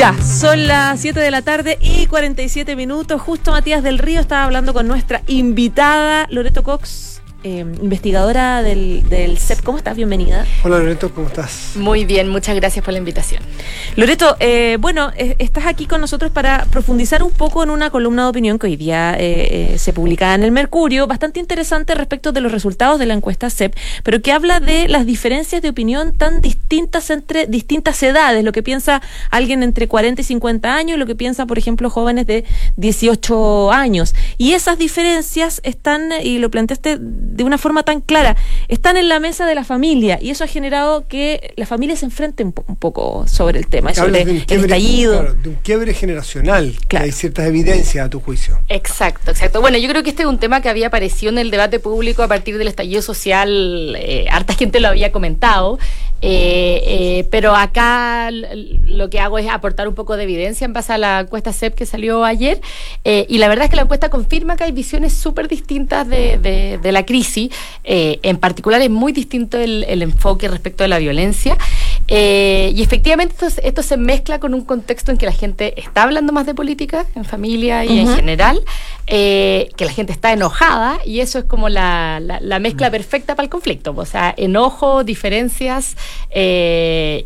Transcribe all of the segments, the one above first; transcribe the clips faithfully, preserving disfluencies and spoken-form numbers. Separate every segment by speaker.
Speaker 1: Ya, son las siete de la tarde y cuarenta y siete minutos. Justo Matías del Río estaba hablando con nuestra invitada, Loreto Cox, eh, investigadora del, del C E P. ¿Cómo estás? Bienvenida.
Speaker 2: Hola Loreto, ¿cómo estás?
Speaker 3: Muy bien, muchas gracias por la invitación.
Speaker 1: Loreto, eh, bueno, eh, estás aquí con nosotros para profundizar un poco en una columna de opinión que hoy día eh, eh, se publica en el Mercurio, bastante interesante respecto de los resultados de la encuesta C E P, pero que habla de las diferencias de opinión tan distintas entre distintas edades, lo que piensa alguien entre cuarenta y cincuenta años y lo que piensan, por ejemplo, jóvenes de dieciocho años. Y esas diferencias están, y lo planteaste de una forma tan clara, están en la mesa de la familia, y eso ha generado que la familia se enfrente un, po- un poco sobre el tema, sobre
Speaker 2: Hablas de un
Speaker 1: el
Speaker 2: quiebre,
Speaker 1: estallido.
Speaker 2: claro, de un quiebre generacional,
Speaker 1: Claro.
Speaker 2: que hay ciertas evidencias a tu juicio.
Speaker 3: Exacto, exacto. Bueno, yo creo que este es un tema que había aparecido en el debate público a partir del estallido social. Eh, harta gente lo había comentado, eh, eh, pero acá l- lo que hago es aportar un poco de evidencia en base a la encuesta C E P que salió ayer, eh, y la verdad es que la encuesta confirma que hay visiones súper distintas de, de, de la crisis. Eh, en particular es muy distinto el, el enfoque respecto de la violencia, eh, y efectivamente esto, esto se mezcla con un contexto en que la gente está hablando más de política en familia y uh-huh. en general, eh, que la gente está enojada, y eso es como la, la, la mezcla perfecta para el conflicto, o sea, enojo, diferencias eh,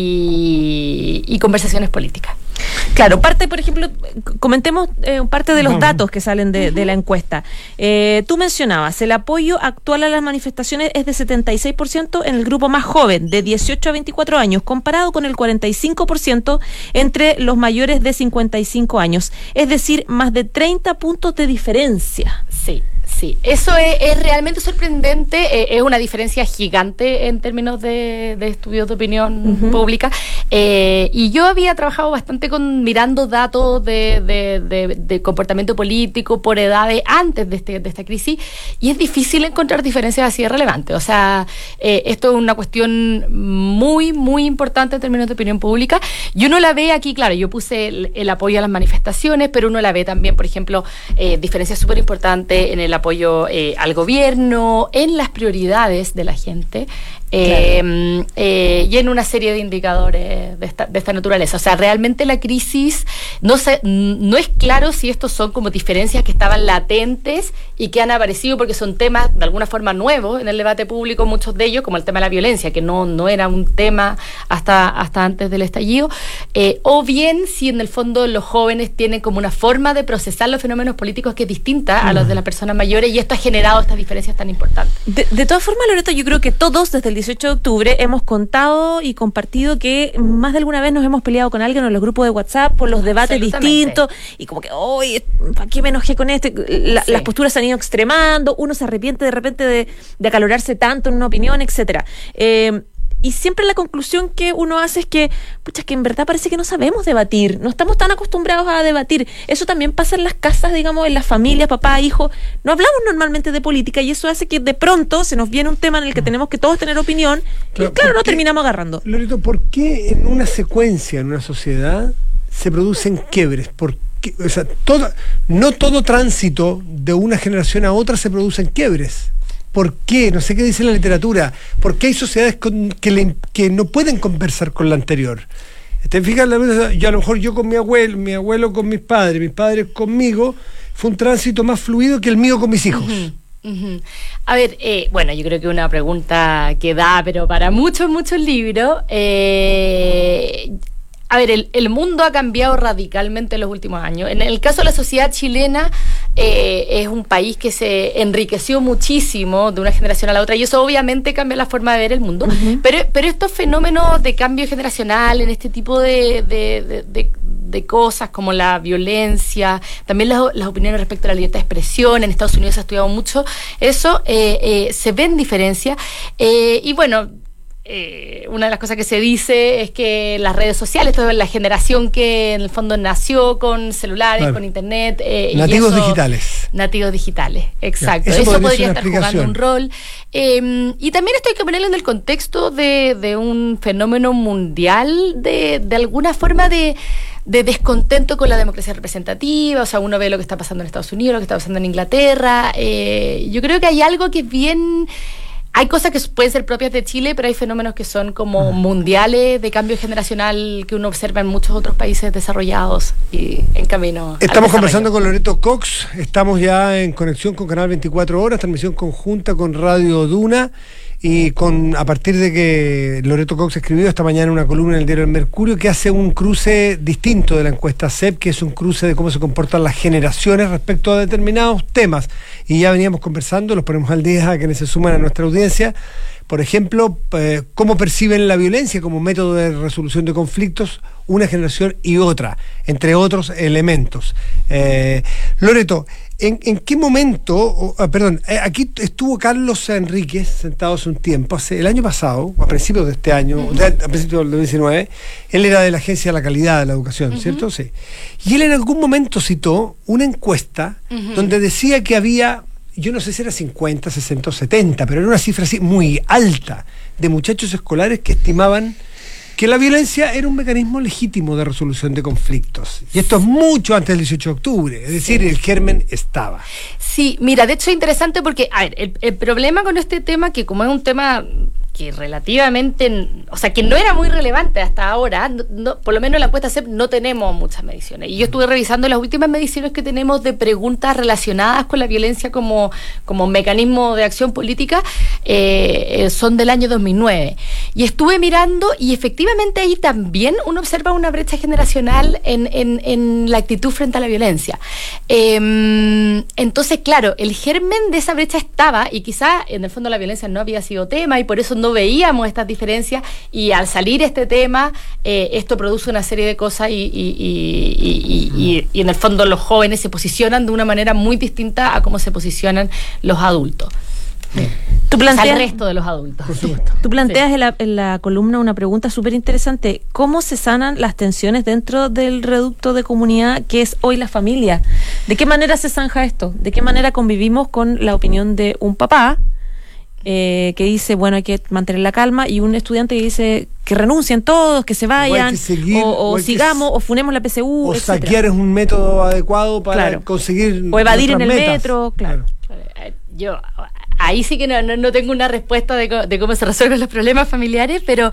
Speaker 3: y, y conversaciones políticas.
Speaker 1: Claro, parte, por ejemplo, comentemos eh, parte de los
Speaker 2: Vamos.
Speaker 1: datos que salen de, de la encuesta. Eh, tú mencionabas, el apoyo actual a las manifestaciones es de setenta y seis por ciento en el grupo más joven, de dieciocho a veinticuatro años, comparado con el cuarenta y cinco por ciento entre los mayores de cincuenta y cinco años. Es decir, más de treinta puntos de diferencia.
Speaker 3: Sí. Sí, eso es, es realmente sorprendente, eh, es una diferencia gigante en términos de, de estudios de opinión uh-huh. pública, eh, y yo había trabajado bastante con mirando datos de, de, de, de comportamiento político por edades antes de, este, de esta crisis, y es difícil encontrar diferencias así de relevantes. O sea, eh, esto es una cuestión muy, muy importante en términos de opinión pública, y uno la ve aquí, claro, yo puse el, el apoyo a las manifestaciones, pero uno la ve también, por ejemplo, eh, diferencias súper importantes en el apoyo apoyo eh, al gobierno, en las prioridades de la gente, eh, claro. eh, y en una serie de indicadores de esta, de esta naturaleza. O sea, realmente la crisis no se, no es claro si estos son como diferencias que estaban latentes y que han aparecido porque son temas de alguna forma nuevos en el debate público, muchos de ellos, como el tema de la violencia, que no, no era un tema hasta, hasta antes del estallido, eh, o bien si en el fondo los jóvenes tienen como una forma de procesar los fenómenos políticos que es distinta a los de las personas mayores, y esto ha generado estas diferencias tan importantes.
Speaker 1: De, de todas formas, Loreto, yo creo que todos desde el dieciocho de octubre hemos contado y compartido que más de alguna vez nos hemos peleado con alguien en los grupos de WhatsApp por los debates distintos, y como que, oye, ¿para qué me enojé con este? La, sí. Las posturas se han ido extremando, uno se arrepiente de repente de, de acalorarse tanto en una opinión, etcétera. Eh, Y siempre la conclusión que uno hace es que, pucha, que en verdad parece que no sabemos debatir, no estamos tan acostumbrados a debatir. Eso también pasa en las casas, digamos, en las familias, papá, hijo. No hablamos normalmente de política, y eso hace que de pronto se nos viene un tema en el que tenemos que todos tener opinión, claro, y claro, no terminamos agarrando.
Speaker 2: Loreto, ¿por qué en una secuencia, en una sociedad, se producen quiebres? ¿Por qué? O sea, todo, no todo tránsito de una generación a otra se producen quiebres. ¿Por qué? No sé qué dice la literatura. ¿Por qué hay sociedades con, que, le, que no pueden conversar con la anterior? ¿Te fijas? Yo, a lo mejor yo con mi abuelo, mi abuelo con mis padres, mis padres conmigo, fue un tránsito más fluido que el mío con mis hijos.
Speaker 3: Uh-huh. Uh-huh. A ver, eh, bueno, yo creo que una pregunta que da, pero para muchos, muchos libros. Eh, A ver, el, el mundo ha cambiado radicalmente en los últimos años. En el caso de la sociedad chilena, eh, es un país que se enriqueció muchísimo de una generación a la otra, y eso obviamente cambia la forma de ver el mundo. Uh-huh. Pero, pero estos fenómenos de cambio generacional, en este tipo de, de, de, de, de cosas como la violencia, también las, las opiniones respecto a la libertad de expresión, en Estados Unidos se ha estudiado mucho eso, eh, eh, se ven diferencias. Eh, y bueno, Eh, una de las cosas que se dice es que las redes sociales, toda la generación que en el fondo nació con celulares, claro, con internet, eh,
Speaker 2: nativos
Speaker 3: y eso,
Speaker 2: digitales.
Speaker 3: Nativos digitales, exacto.
Speaker 2: Ya, eso,
Speaker 3: eso
Speaker 2: podría,
Speaker 3: podría estar jugando un rol. Eh, y también esto hay que ponerlo en el contexto de, de un fenómeno mundial, de, de alguna forma de, de descontento con la democracia representativa. O sea, uno ve lo que está pasando en Estados Unidos, lo que está pasando en Inglaterra. Eh, yo creo que hay algo que es bien hay cosas que pueden ser propias de Chile, pero hay fenómenos que son como mundiales de cambio generacional que uno observa en muchos otros países desarrollados y en camino.
Speaker 2: Estamos conversando con Loreto Cox, estamos ya en conexión con Canal veinticuatro Horas, transmisión conjunta con Radio Duna, y con a partir de que Loreto Cox escribió esta mañana una columna en el diario El Mercurio que hace un cruce distinto de la encuesta C E P, que es un cruce de cómo se comportan las generaciones respecto a determinados temas. Y ya veníamos conversando, los ponemos al día a quienes se suman a nuestra audiencia. Por ejemplo, eh, cómo perciben la violencia como método de resolución de conflictos una generación y otra, entre otros elementos. Eh, Loreto, ¿en, en qué momento, oh, ah, perdón, eh, aquí estuvo Carlos Enríquez sentado hace un tiempo, hace el año pasado, a principios de este año, uh-huh. de, a principios del dos mil diecinueve, él era de la Agencia de la Calidad de la Educación, uh-huh. ¿cierto? Sí. Y él en algún momento citó una encuesta uh-huh. donde decía que había, yo no sé si era cincuenta, sesenta o setenta, pero era una cifra así muy alta de muchachos escolares que estimaban que la violencia era un mecanismo legítimo de resolución de conflictos. Y esto es mucho antes del dieciocho de octubre, es decir, sí. el germen estaba.
Speaker 3: Sí, mira, de hecho es interesante porque, a ver, el, el problema con este tema, que como es un tema que relativamente, o sea, que no era muy relevante hasta ahora, no, no, por lo menos en la encuesta C E P no tenemos muchas mediciones. Y yo estuve revisando las últimas mediciones que tenemos de preguntas relacionadas con la violencia como, como mecanismo de acción política, eh, eh, son del año dos mil nueve. Y estuve mirando y efectivamente ahí también uno observa una brecha generacional en, en, en la actitud frente a la violencia. Eh, entonces, claro, el germen de esa brecha estaba, y quizá en el fondo la violencia no había sido tema y por eso no veíamos estas diferencias, y al salir este tema eh, esto produce una serie de cosas y, y, y, y, y, y en el fondo los jóvenes se posicionan de una manera muy distinta a cómo se posicionan los adultos.
Speaker 1: Tú planteas,
Speaker 3: al resto de los adultos.
Speaker 2: Por supuesto.
Speaker 1: Tú planteas sí. en, la, en la columna una pregunta súper interesante. ¿Cómo se sanan las tensiones dentro del reducto de comunidad que es hoy la familia? ¿De qué manera se zanja esto? ¿De qué manera convivimos con la opinión de un papá eh, que dice, bueno, hay que mantener la calma, y un estudiante que dice que renuncien todos, que se vayan, o, seguir, o, o, o sigamos, que, o funemos la P S U,
Speaker 2: o
Speaker 1: etcétera.
Speaker 2: Saquear es un método adecuado para claro. conseguir
Speaker 1: o evadir en el
Speaker 2: metas.
Speaker 1: metro, claro.
Speaker 3: claro. Yo... Ahí sí que no, no, no tengo una respuesta de, co- de cómo se resuelven los problemas familiares, pero,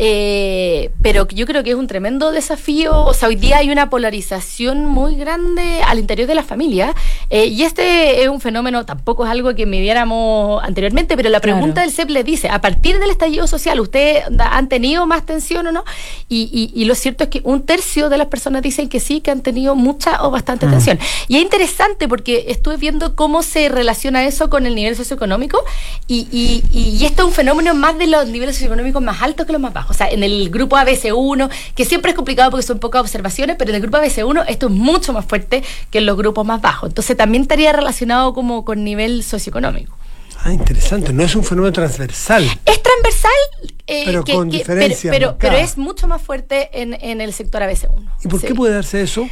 Speaker 3: eh, pero yo creo que es un tremendo desafío. O sea, hoy día hay una polarización muy grande al interior de la familia, eh, y este es un fenómeno, tampoco es algo que midiéramos anteriormente, pero la pregunta claro. del C E P le dice, a partir del estallido social, ¿ustedes han tenido más tensión o no? Y, y, y lo cierto es que un tercio de las personas dicen que sí, que han tenido mucha o bastante mm. tensión. Y es interesante porque estuve viendo cómo se relaciona eso con el nivel socioeconómico. Y, y, y esto es un fenómeno más de los niveles socioeconómicos más altos que los más bajos. O sea, en el grupo A B C uno, que siempre es complicado porque son pocas observaciones, pero en el grupo A B C uno esto es mucho más fuerte que en los grupos más bajos. Entonces también estaría relacionado como con nivel socioeconómico.
Speaker 2: Ah, interesante. No es un fenómeno transversal.
Speaker 3: Es transversal, eh,
Speaker 2: pero
Speaker 3: que,
Speaker 2: con
Speaker 3: que,
Speaker 2: diferencia.
Speaker 3: Pero, pero, pero es mucho más fuerte en, en el sector A B C uno.
Speaker 2: ¿Y por
Speaker 3: sí.
Speaker 2: qué puede darse eso?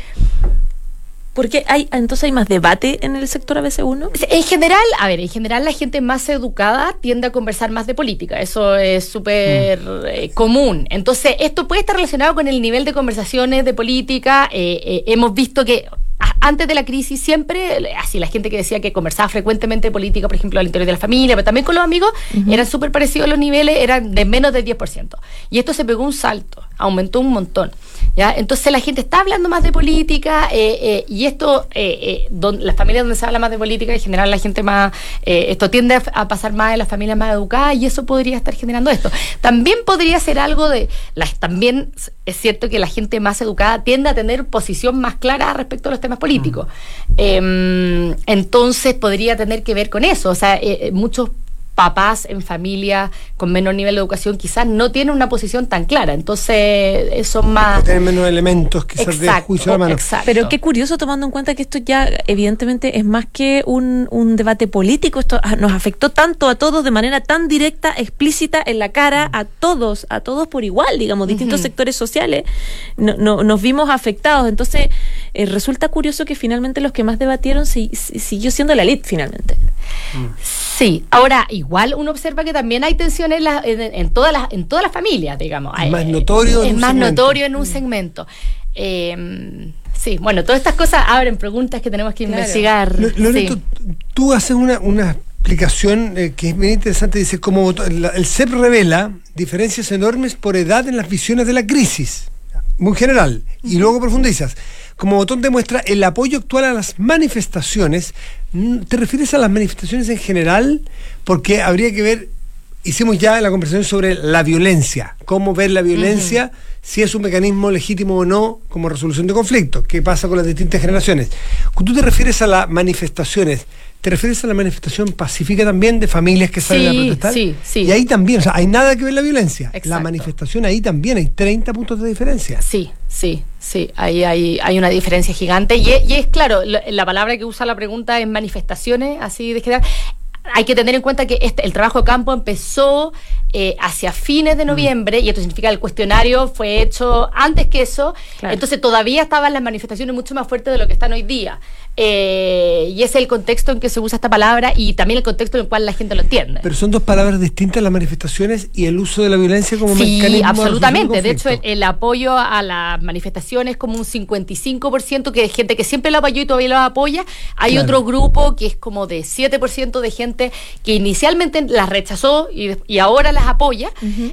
Speaker 1: Porque hay, entonces hay más debate en el sector A B C uno.
Speaker 3: En general, a ver, en general la gente más educada tiende a conversar más de política. Eso es súper mm. eh, común. Entonces, esto puede estar relacionado con el nivel de conversaciones de política. Eh, eh, hemos visto que antes de la crisis siempre, así la gente que decía que conversaba frecuentemente de política, por ejemplo, al interior de la familia, pero también con los amigos, uh-huh. eran súper parecidos los niveles, eran de menos del diez por ciento. Y esto se pegó un salto, aumentó un montón. ¿Ya? Entonces la gente está hablando más de política, eh, eh, y esto, eh, eh, don, las familias donde se habla más de política, en general la gente más, eh, esto tiende a, a pasar más en las familias más educadas, y eso podría estar generando esto. También podría ser algo de, las, también es cierto que la gente más educada tiende a tener posición más clara respecto a los temas políticos. Mm. Eh, entonces podría tener que ver con eso. O sea, eh, muchos papás en familia con menor nivel de educación quizás no tienen una posición tan clara, entonces son más...
Speaker 2: Tienen menos elementos quizás exacto, de juicio a la mano.
Speaker 1: Exacto. Pero qué curioso, tomando en cuenta que esto ya evidentemente es más que un, un debate político, esto nos afectó tanto a todos de manera tan directa, explícita, en la cara, a todos, a todos por igual, digamos, distintos uh-huh. sectores sociales, no, no, nos vimos afectados, entonces eh, resulta curioso que finalmente los que más debatieron si, si, siguió siendo la élite finalmente.
Speaker 3: Mm. Sí, ahora igual uno observa que también hay tensiones en, la, en, en todas las en todas las familias, digamos.
Speaker 2: Es más notorio
Speaker 3: es
Speaker 2: en un
Speaker 3: más
Speaker 2: segmento.
Speaker 3: notorio en un segmento. Eh, sí, bueno, todas estas cosas abren preguntas que tenemos que claro. investigar.
Speaker 2: Loreto,
Speaker 3: sí.
Speaker 2: tú haces una, una explicación eh, que es bien interesante. Dice, como votó, el, el C E P revela diferencias enormes por edad en las visiones de la crisis. Muy general. Y luego profundizas. Como botón demuestra el apoyo actual a las manifestaciones. ¿Te refieres a las manifestaciones en general? Porque habría que ver, hicimos ya la conversación sobre la violencia, cómo ver la violencia, uh-huh. si es un mecanismo legítimo o no como resolución de conflictos, qué pasa con las distintas generaciones. Cuando tú te refieres a las manifestaciones, ¿te refieres a la manifestación pacífica también de familias que salen
Speaker 3: sí,
Speaker 2: a protestar?
Speaker 3: Sí, sí.
Speaker 2: Y ahí también, o sea, hay nada que ver la violencia.
Speaker 3: Exacto.
Speaker 2: La manifestación ahí también, hay treinta puntos de diferencia.
Speaker 3: Sí, sí, sí, ahí hay, hay una diferencia gigante. Y es, y es claro, la, la palabra que usa la pregunta es manifestaciones, así de general. Hay que tener en cuenta que este, el trabajo de campo empezó eh, hacia fines de noviembre, mm. y esto significa que el cuestionario fue hecho antes que eso, claro. Entonces todavía estaban las manifestaciones mucho más fuertes de lo que están hoy día. Eh, y ese es el contexto en que se usa esta palabra y también el contexto en el cual la gente lo entiende.
Speaker 2: Pero son dos palabras distintas, las manifestaciones y el uso de la violencia como
Speaker 3: sí,
Speaker 2: mecanismo.
Speaker 3: Sí, absolutamente. De hecho, el, el apoyo a las manifestaciones es como un cincuenta y cinco por ciento que es gente que siempre lo apoyó y todavía lo apoya. Hay claro. otro grupo que es como de siete por ciento de gente que inicialmente las rechazó y, y ahora las apoya. Uh-huh.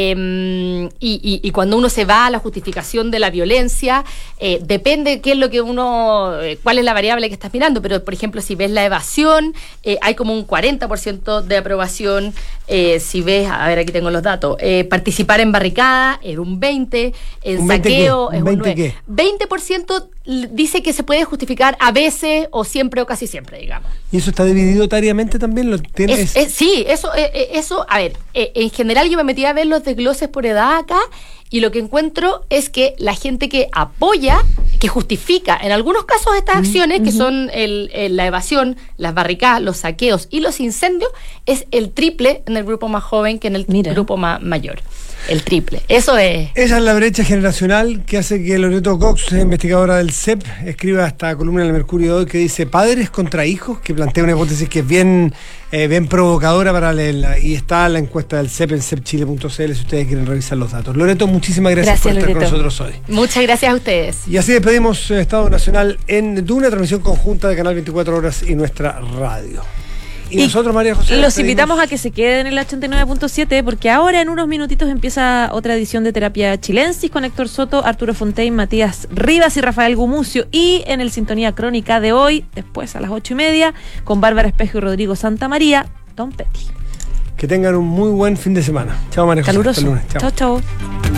Speaker 3: eh, y, y, y cuando uno se va a la justificación de la violencia, eh, depende qué es lo que uno, eh, cuál es la variable que estás mirando, pero por ejemplo si ves la evasión, eh, hay como un cuarenta por ciento de aprobación. Eh, si ves, a ver, aquí tengo los datos, eh, participar en barricada es un veinte, en ¿Un saqueo
Speaker 2: veinte
Speaker 3: es un
Speaker 2: veinte
Speaker 3: nueve.
Speaker 2: Qué?
Speaker 3: veinte por ciento dice que se puede justificar a veces o siempre o casi siempre, digamos.
Speaker 2: ¿Y eso está dividido etariamente también? ¿Lo tienes?
Speaker 3: Es, es, sí, eso, eh, eso, a ver, eh, en general yo me metí a ver los desgloses por edad acá y lo que encuentro es que la gente que apoya, que justifica en algunos casos estas acciones, uh-huh. que son el, el, la evasión, las barricadas, los saqueos y los incendios, es el triple en el grupo más joven que en el Mira. grupo más mayor. El triple. Eso es...
Speaker 2: Esa es la brecha generacional que hace que Loreto Cox, investigadora del C E P, escriba esta columna en el Mercurio de hoy que dice padres contra hijos, que plantea una hipótesis que es bien, eh, bien provocadora para leerla. Y está la encuesta del C E P en cepchile punto c l si ustedes quieren revisar los datos. Loreto, muchísimas gracias, gracias por estar Loreto. con nosotros hoy.
Speaker 3: Muchas gracias a ustedes.
Speaker 2: Y así despedimos eh, Estado Nacional en Duna, transmisión conjunta de Canal veinticuatro Horas y nuestra radio. Y, y nosotros, María José,
Speaker 1: los invitamos a que se queden en el ochenta y nueve punto siete porque ahora en unos minutitos empieza otra edición de Terapia Chilensis con Héctor Soto, Arturo Fontaine, Matías Rivas y Rafael Gumucio. Y en el Sintonía Crónica de hoy, después a las ocho y media, con Bárbara Espejo y Rodrigo Santamaría, Tom Petty.
Speaker 2: Que tengan un muy buen fin de semana. Chao, María José.
Speaker 1: Caluroso. Hasta el lunes. Chao, chao.